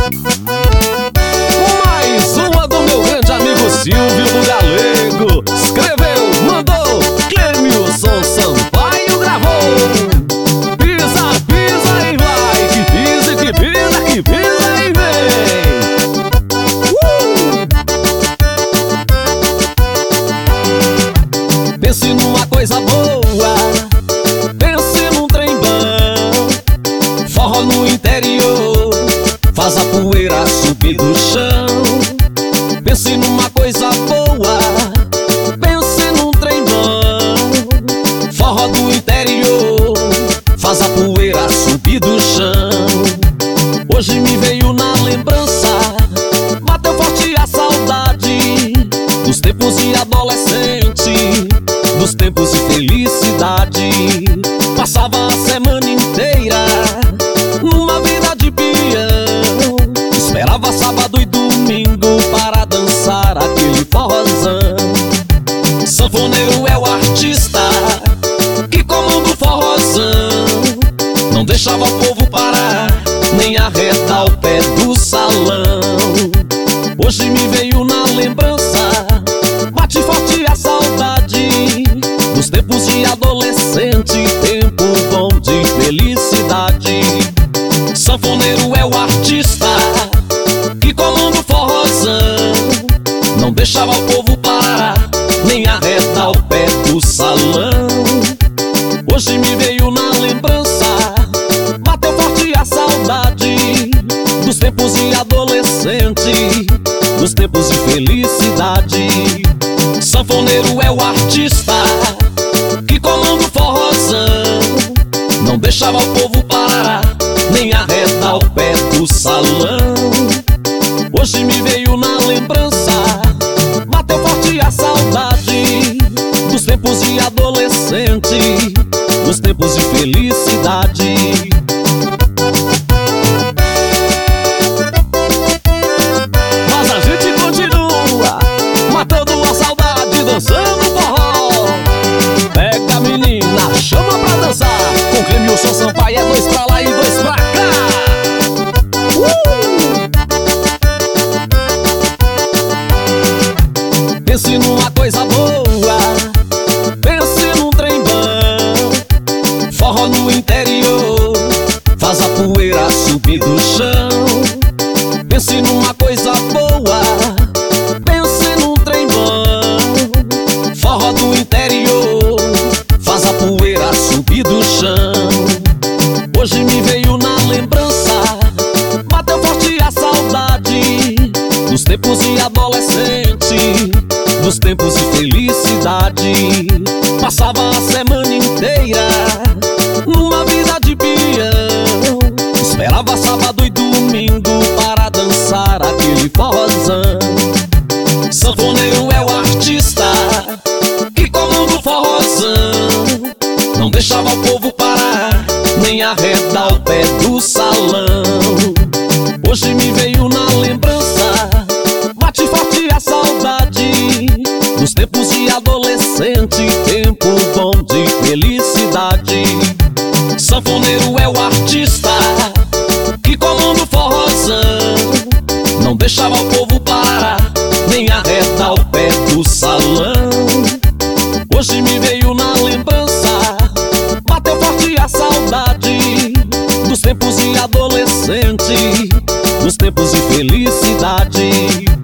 Mais uma do meu grande amigo Silvio do Galego. Escreveu, mandou, Clemilson Sampaio gravou. Pisa, pisa e vai, que pisa, que pisa, que pisa e vem. Pense numa coisa boa, pense num trem bom. Forró no interior, faz a poeira subir do chão. Pense numa coisa boa, pense num trem bom. Forró do interior, faz a poeira subir do chão. Hoje me veio na lembrança, bateu forte a saudade dos tempos de adolescente, dos tempos de felicidade. Passava a semana inteira numa vida de peão, esperava sábado e domingo para dançar aquele forrozão. Sanfoneiro é o artista que comanda o forrozão, não deixava o povo parar, nem arredar o pé do salão. Hoje me veio na lembrança, bate forte a saudade dos tempos de adolescente, tempo bom de felicidade. Sanfoneiro é o artista que comanda o forrozão, não deixava o povo parar, nem arredar o pé do salão. Hoje me veio na lembrança, bateu forte a saudade dos tempos de adolescente, dos tempos de felicidade. Sanfoneiro é o artista que comanda o forrozão, não deixava o povo parar, nem arredar o pé do salão. Hoje me veio na lembrança, bateu forte a saudade dos tempos de adolescente, dos tempos de felicidade. Mas a gente continua matando a saudade, dançando forró. Pega a menina, chama pra dançar, com Clemilson Sampaio é dois pra lá e dois pra cá. Pense numa coisa boa, pense num trem bom. Forró no interior, faz a poeira subir do chão. Pense numa coisa boa, pense num trem bom. Forró do interior, faz a poeira subir do chão. Hoje me veio na lembrança, bateu forte a saudade dos tempos de adolescente, dos tempos de felicidade. Passava a semana inteira numa vida de peão, esperava sábado e domingo para dançar aquele forrozão. Sanfoneiro é o artista que comanda o forrozão, não deixava o povo parar, nem arredar o pé do salão. Hoje me veio na lembrança, bate forte a saudade dos tempos de adolescente, tempo bom de felicidade. Sanfoneiro é o artista que comanda o forrozão, não deixava o povo parar, nem arredar o pé do salão. Hoje me veio na lembrança, bateu forte a saudade dos tempos de adolescente, dos tempos de felicidade.